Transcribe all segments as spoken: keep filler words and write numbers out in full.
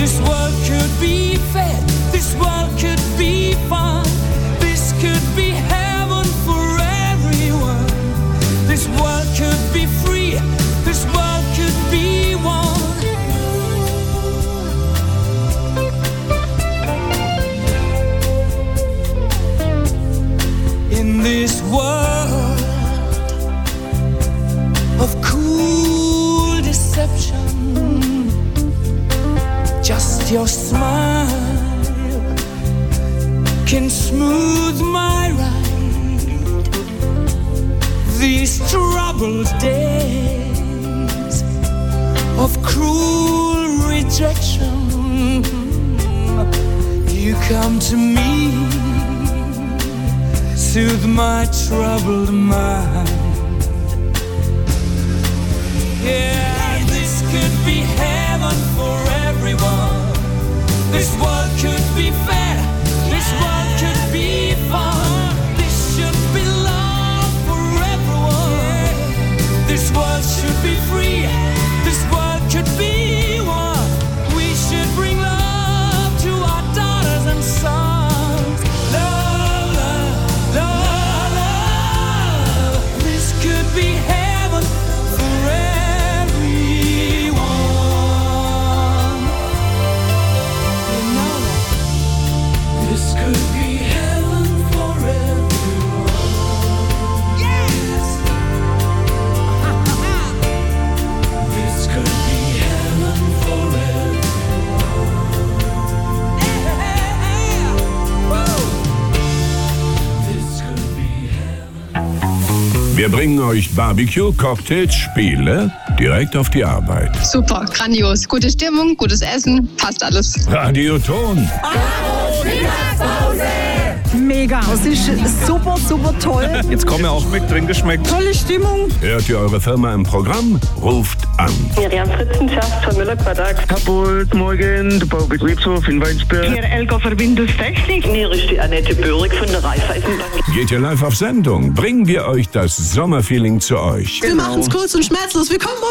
This world could be fair, this world could be fun, this could be heaven for everyone. This world could be free, this world could be one. In this world of cool deception, just your smile can smooth my ride. These troubled days of cruel rejection, you come to me, soothe my troubled mind. Yeah, this could be heaven for everyone. This world could be fair, this world could be fun. This should be love for everyone. This world should be free, this world could be one. We should bring love to our daughters and sons. Love, love, love, love. This could be heaven for everyone. You know that. This could be heaven for everyone. Yes. This could be heaven for everyone. Yeah. Woo. This could be heaven. Wir bringen euch Barbecue, Cocktails, Spiele direkt auf die Arbeit. Super, grandios. Gute Stimmung, gutes Essen, passt alles. Radioton. Mega. Das ist super, super toll. Jetzt kommen wir auch mit drin geschmeckt. Tolle Stimmung. Hört ihr eure Firma im Programm? Ruft an. Miriam Fritzenschaft von Müller-Quadrat. Kaputt, morgen, der Baubetriebshof in Weinsberg. Hier Elko Verbindungstechnik. Hier ist die Annette Böhrig von der Raiffeisenbank. Geht ihr live auf Sendung? Bringen wir euch das Sommerfeeling zu euch. Wir machen's kurz und schmerzlos. Wir kommen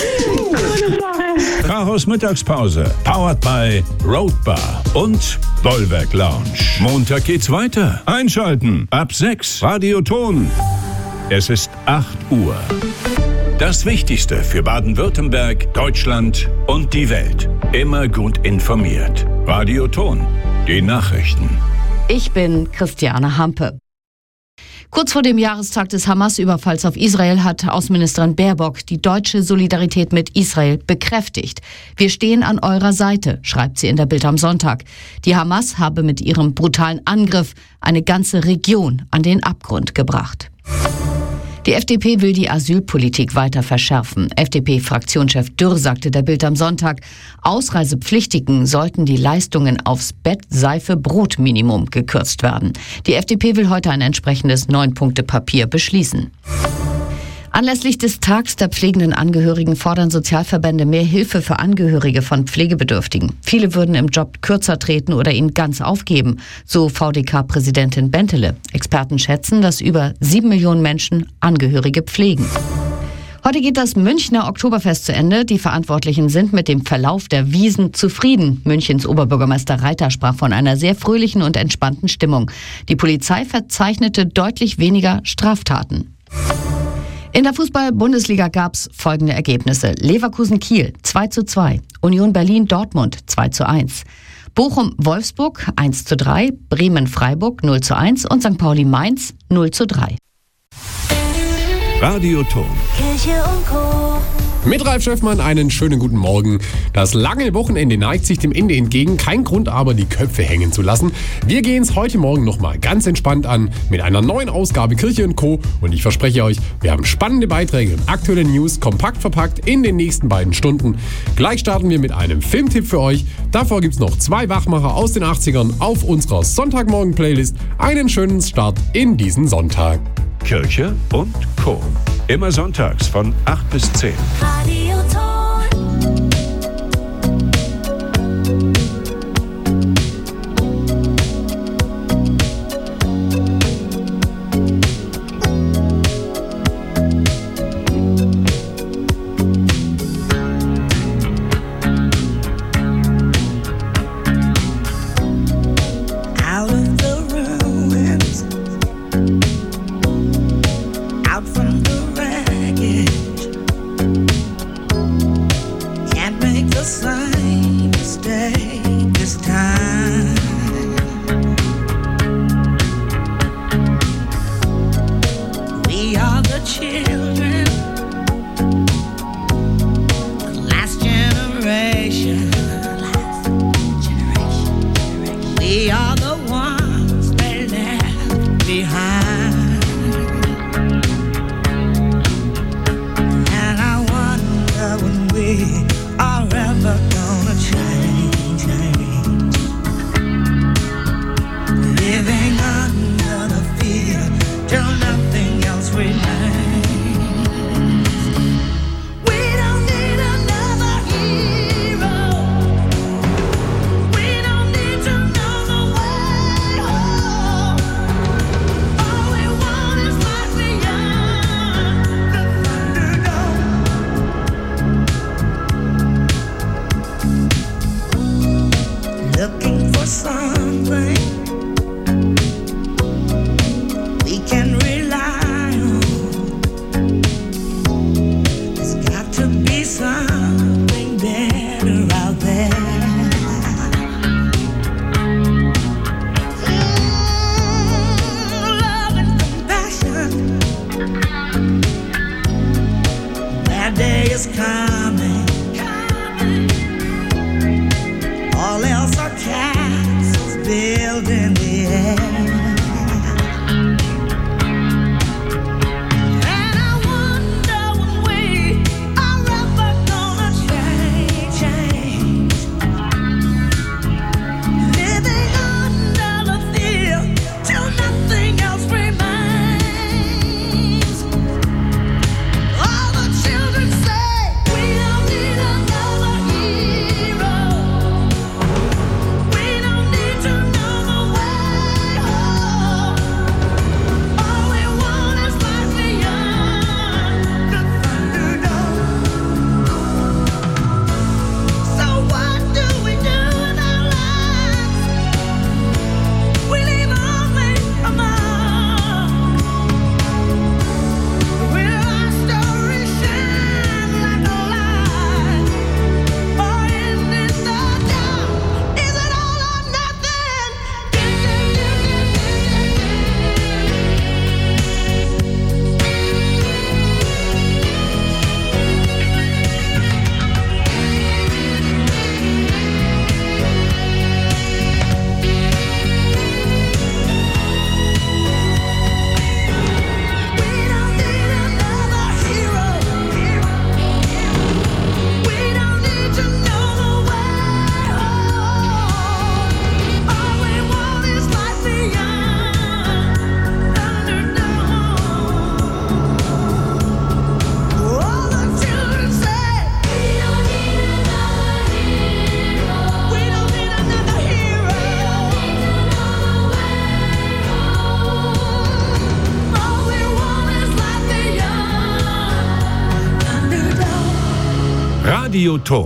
uns. Karos Mittagspause. Powered by Roadbar und Bollwerk Lounge. Montag geht's weiter. Einschalten. Ab sechs. Radioton. Es ist acht Uhr. Das Wichtigste für Baden-Württemberg, Deutschland und die Welt. Immer gut informiert. Radioton. Die Nachrichten. Ich bin Christiane Hampe. Kurz vor dem Jahrestag des Hamas-Überfalls auf Israel hat Außenministerin Baerbock die deutsche Solidarität mit Israel bekräftigt. Wir stehen an eurer Seite, schreibt sie in der Bild am Sonntag. Die Hamas habe mit ihrem brutalen Angriff eine ganze Region an den Abgrund gebracht. Die F D P will die Asylpolitik weiter verschärfen. F D P-Fraktionschef Dürr sagte der Bild am Sonntag, Ausreisepflichtigen sollten die Leistungen aufs Bett, Seife, Brot-Minimum gekürzt werden. Die F D P will heute ein entsprechendes Neun-Punkte-Papier beschließen. Anlässlich des Tags der pflegenden Angehörigen fordern Sozialverbände mehr Hilfe für Angehörige von Pflegebedürftigen. Viele würden im Job kürzer treten oder ihn ganz aufgeben, so V D K-Präsidentin Bentele. Experten schätzen, dass über sieben Millionen Menschen Angehörige pflegen. Heute geht das Münchner Oktoberfest zu Ende. Die Verantwortlichen sind mit dem Verlauf der Wiesn zufrieden. Münchens Oberbürgermeister Reiter sprach von einer sehr fröhlichen und entspannten Stimmung. Die Polizei verzeichnete deutlich weniger Straftaten. In der Fußball-Bundesliga gab's folgende Ergebnisse. Leverkusen-Kiel zwei zu zwei, Union Berlin-Dortmund zwei zu eins, Bochum-Wolfsburg eins zu drei, Bremen-Freiburg null zu eins und Sankt Pauli-Mainz null zu drei. Radioton. Kirche und Co. Mit Ralf Schöffmann einen schönen guten Morgen. Das lange Wochenende neigt sich dem Ende entgegen. Kein Grund aber, die Köpfe hängen zu lassen. Wir gehen es heute Morgen nochmal ganz entspannt an mit einer neuen Ausgabe Kirche und Co. Und ich verspreche euch, wir haben spannende Beiträge und aktuelle News kompakt verpackt in den nächsten beiden Stunden. Gleich starten wir mit einem Filmtipp für euch. Davor gibt es noch zwei Wachmacher aus den achtzigern auf unserer Sonntagmorgen-Playlist. Einen schönen Start in diesen Sonntag. Kirche und Co. Immer sonntags von acht bis zehn. should be something better out there. Mm, love and compassion. That day is coming. All else are castles built in the air. Radioton.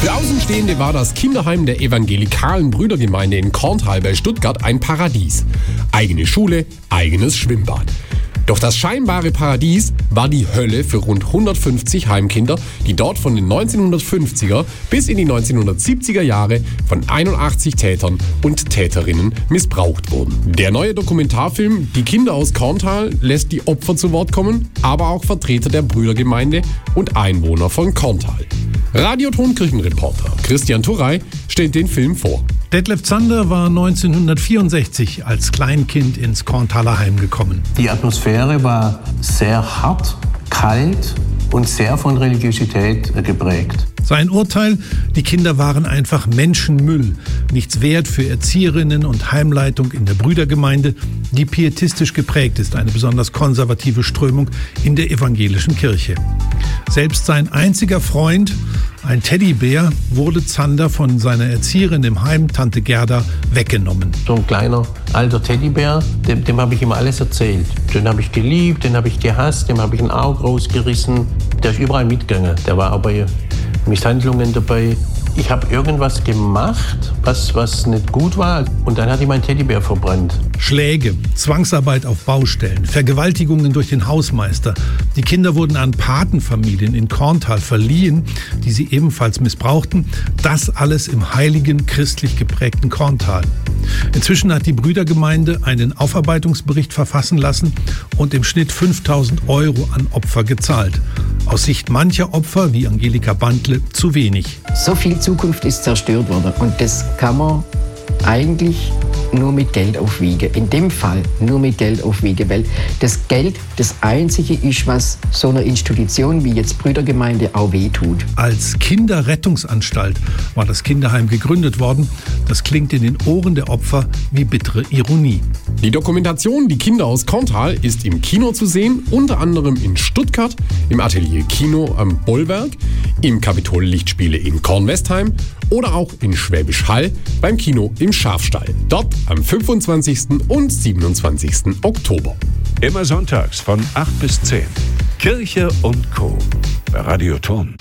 Für Außenstehende war das Kinderheim der evangelikalen Brüdergemeinde in Korntal bei Stuttgart ein Paradies. Eigene Schule, eigenes Schwimmbad. Doch das scheinbare Paradies war die Hölle für rund hundertfünfzig Heimkinder, die dort von den neunzehnhundertfünfziger bis in die neunzehnhundertsiebziger Jahre von einundachtzig Tätern und Täterinnen missbraucht wurden. Der neue Dokumentarfilm Die Kinder aus Korntal lässt die Opfer zu Wort kommen, aber auch Vertreter der Brüdergemeinde und Einwohner von Korntal. Radioton-Kirchenreporter Christian Turrey stellt den Film vor. Detlef Zander war neunzehnhundertvierundsechzig als Kleinkind ins Korntaler Heim gekommen. Die Atmosphäre war sehr hart, kalt und sehr von Religiosität geprägt. Sein Urteil, die Kinder waren einfach Menschenmüll, nichts wert für Erzieherinnen und Heimleitung in der Brüdergemeinde, die pietistisch geprägt ist, eine besonders konservative Strömung in der evangelischen Kirche. Selbst sein einziger Freund, ein Teddybär, wurde Zander von seiner Erzieherin im Heim, Tante Gerda, weggenommen. So ein kleiner, alter Teddybär, dem, dem habe ich ihm alles erzählt. Den habe ich geliebt, den habe ich gehasst, dem habe ich ein Auge rausgerissen. Der ist überall mitgegangen, der war auch bei Misshandlungen dabei. Ich habe irgendwas gemacht, was, was nicht gut war. Und dann hat ihm mein Teddybär verbrannt. Schläge, Zwangsarbeit auf Baustellen, Vergewaltigungen durch den Hausmeister. Die Kinder wurden an Patenfamilien in Korntal verliehen, die sie ebenfalls missbrauchten. Das alles im heiligen, christlich geprägten Korntal. Inzwischen hat die Brüdergemeinde einen Aufarbeitungsbericht verfassen lassen und im Schnitt fünftausend Euro an Opfer gezahlt. Aus Sicht mancher Opfer, wie Angelika Bandle, zu wenig. So viel Zukunft ist zerstört worden und das kann man eigentlich nur mit Geld aufwiegen. In dem Fall nur mit Geld aufwiegen, weil das Geld das Einzige ist, was so einer Institution wie jetzt Brüdergemeinde auch wehtut. Als Kinderrettungsanstalt war das Kinderheim gegründet worden. Das klingt in den Ohren der Opfer wie bittere Ironie. Die Dokumentation Die Kinder aus Korntal ist im Kino zu sehen, unter anderem in Stuttgart, im Atelier Kino am Bollwerk, im Kapitol Lichtspiele in Kornwestheim oder auch in Schwäbisch Hall beim Kino im Schafstall. Dort am fünfundzwanzigsten und siebenundzwanzigsten Oktober. Immer sonntags von acht bis zehn. Kirche und Co. bei Radioton.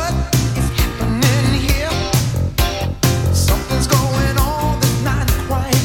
Something's going on that's not quite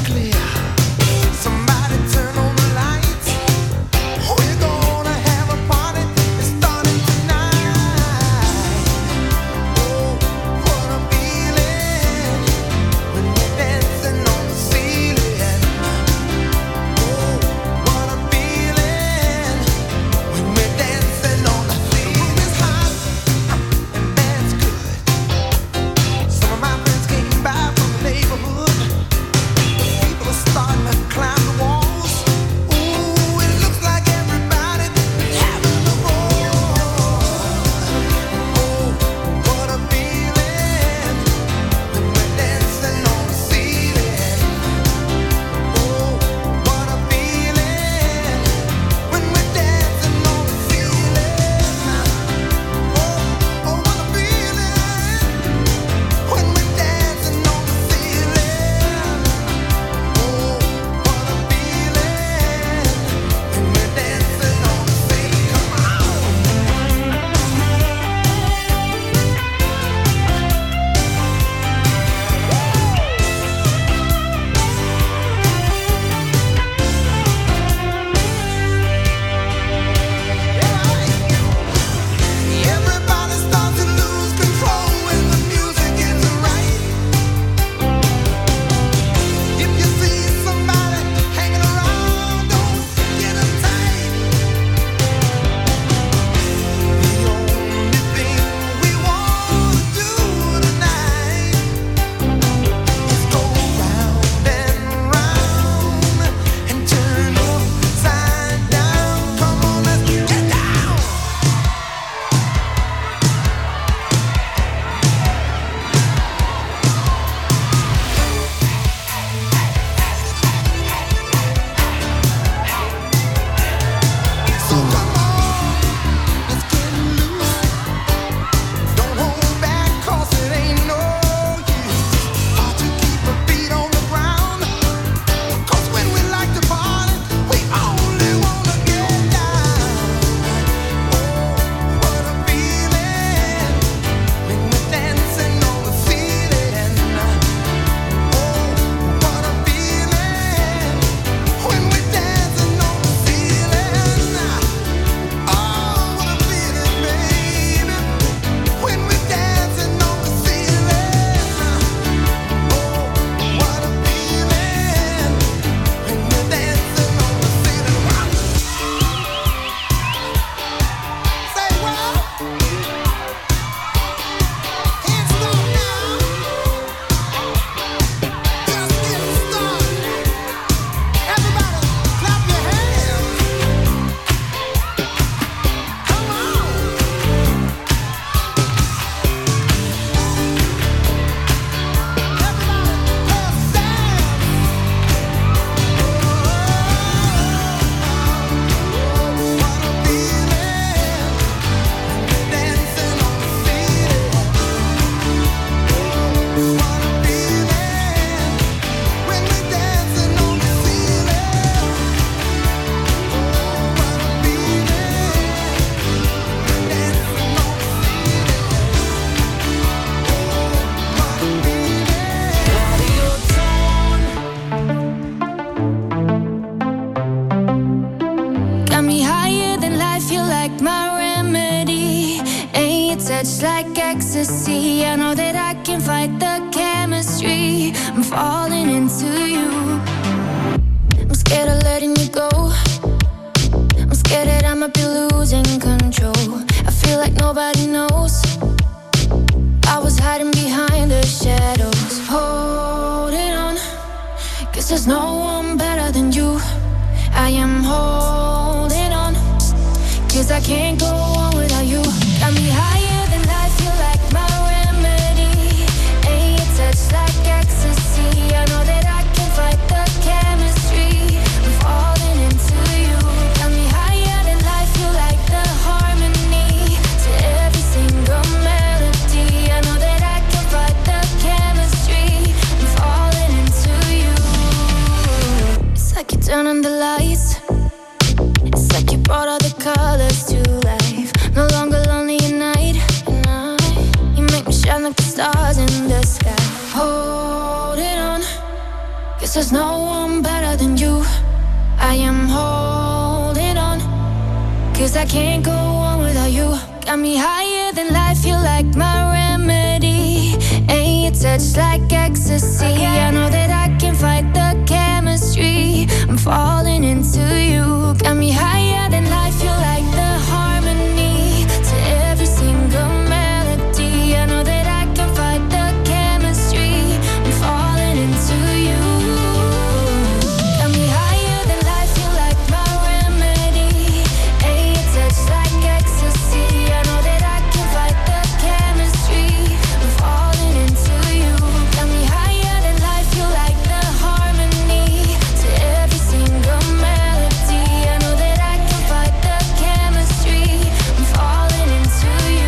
touch like ecstasy. I know that I can fight the chemistry. I'm falling into you. I'm scared of letting you go. I'm scared that I might be losing control. I feel like nobody knows. I was hiding behind the shadows, holding on, 'cause there's no one better than you. I am holding on, 'cause I can't go on without you. Got me higher than life, feel like my remedy. Ain't your touch like ecstasy. I know that I can fight the chemistry. I'm falling into you. Got me higher than life, feel like the harmony to every single melody. I know that I can fight the chemistry. I'm falling into you. It's like you turn on the lights. It's like you brought all the colors to life. No longer lonely at night. And I, you make me shine like the stars in the sky. Holding on, 'cause there's no one better than you. I am holding on, 'cause I can't go on without you. Got me higher than life, you like my remedy. Ain't your touch like ecstasy. I know that I can fight the chemistry. I'm falling into you. Got me higher than life, you like the harmony to every single melody. I know that I can fight the chemistry. I'm falling into you. Got me higher than life, you like my remedy. Ain't your touch like ecstasy. I know that I can fight the chemistry. I'm falling into you. Got me higher than life, you like the harmony to every single melody. I know that I can fight the chemistry. I'm falling into you.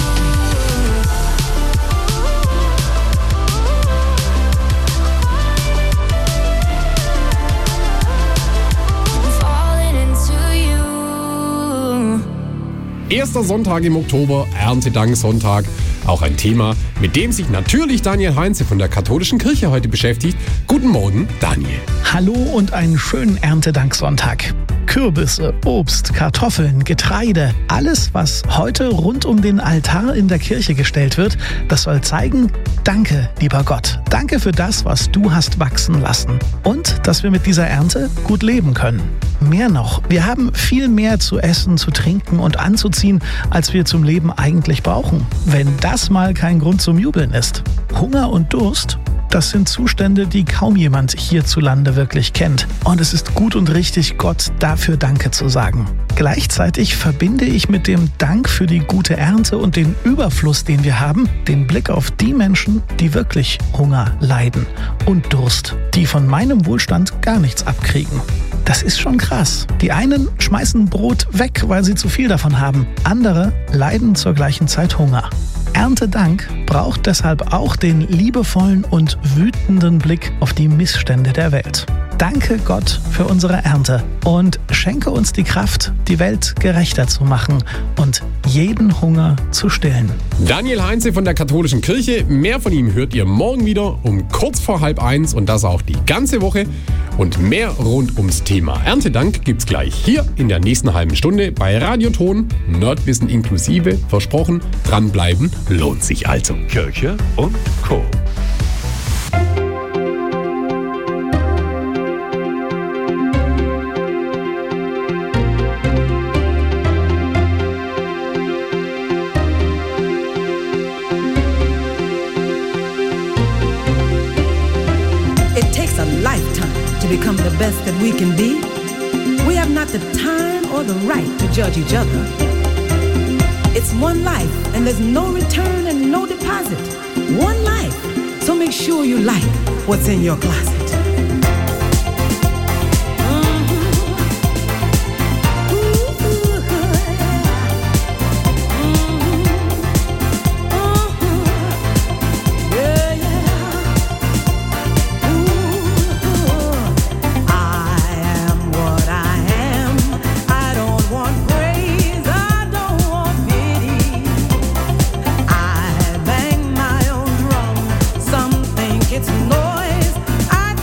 I'm falling into you. Erster Sonntag im Oktober, Erntedanksonntag. Auch ein Thema, mit dem sich natürlich Daniel Heinze von der Katholischen Kirche heute beschäftigt. Guten Morgen, Daniel. Hallo und einen schönen Erntedanksonntag. Kürbisse, Obst, Kartoffeln, Getreide, alles, was heute rund um den Altar in der Kirche gestellt wird, das soll zeigen, danke, lieber Gott. Danke für das, was du hast wachsen lassen. Und, dass wir mit dieser Ernte gut leben können. Mehr noch, wir haben viel mehr zu essen, zu trinken und anzuziehen, als wir zum Leben eigentlich brauchen. Wenn das mal kein Grund zum Jubeln ist. Hunger und Durst, das sind Zustände, die kaum jemand hierzulande wirklich kennt. Und es ist gut und richtig, Gott dafür Danke zu sagen. Gleichzeitig verbinde ich mit dem Dank für die gute Ernte und den Überfluss, den wir haben, den Blick auf die Menschen, die wirklich Hunger leiden und Durst, die von meinem Wohlstand gar nichts abkriegen. Das ist schon krass. Die einen schmeißen Brot weg, weil sie zu viel davon haben. Andere leiden zur gleichen Zeit Hunger. Erntedank braucht deshalb auch den liebevollen und wütenden Blick auf die Missstände der Welt. Danke Gott für unsere Ernte und schenke uns die Kraft, die Welt gerechter zu machen und jeden Hunger zu stillen. Daniel Heinze von der Katholischen Kirche. Mehr von ihm hört ihr morgen wieder um kurz vor halb eins und das auch die ganze Woche. Und mehr rund ums Thema Erntedank gibt's gleich hier in der nächsten halben Stunde bei Radioton. Nerdwissen inklusive, versprochen. Dranbleiben lohnt sich also. Kirche und Co. To become the best that we can be, we have not the time or the right to judge each other. It's one life, and there's no return and no deposit. One life, so make sure you like what's in your closet. It's noise. I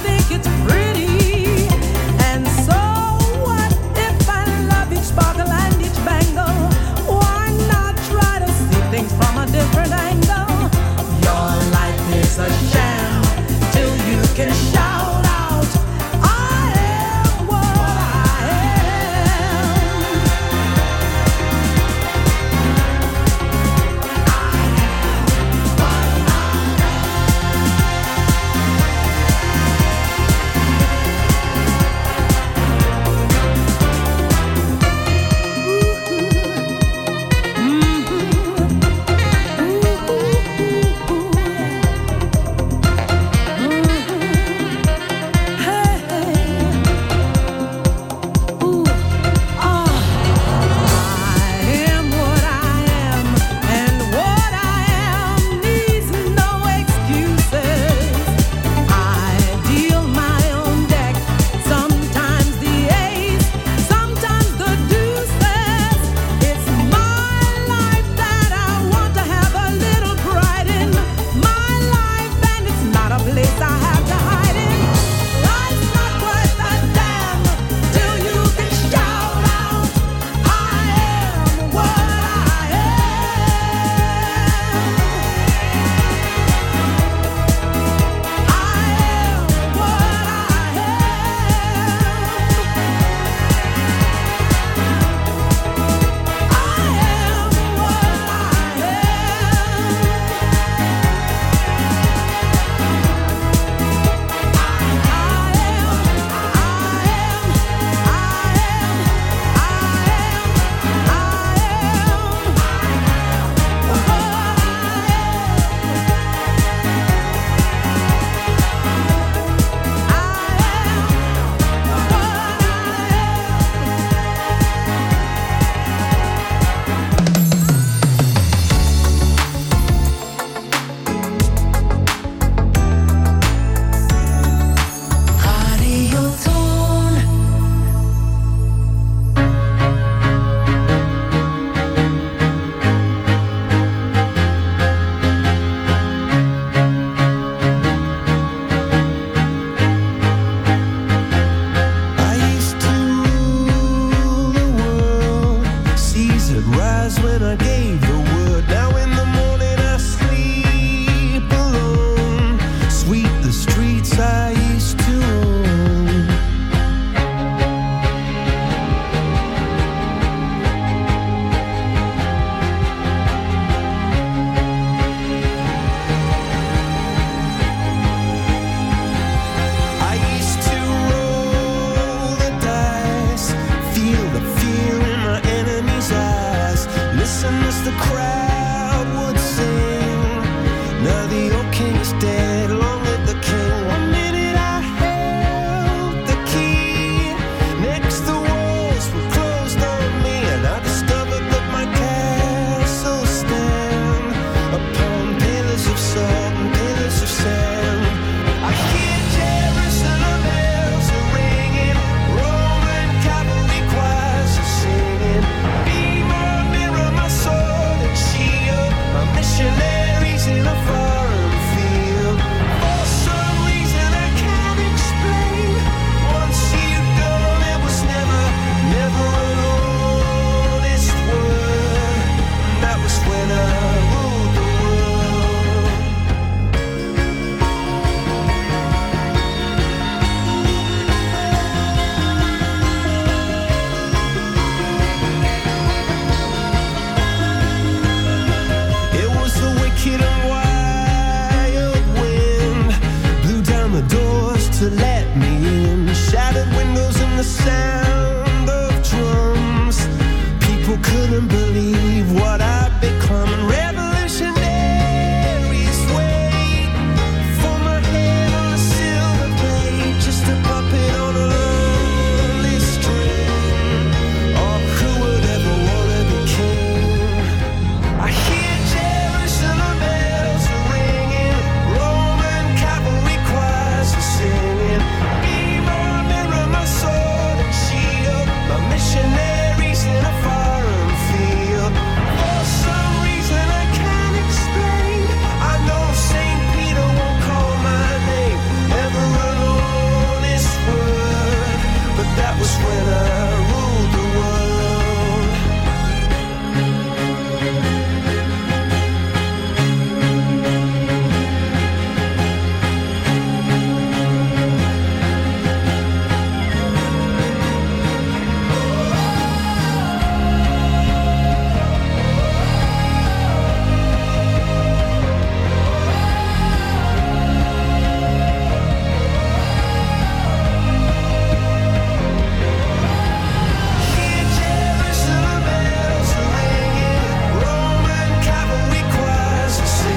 said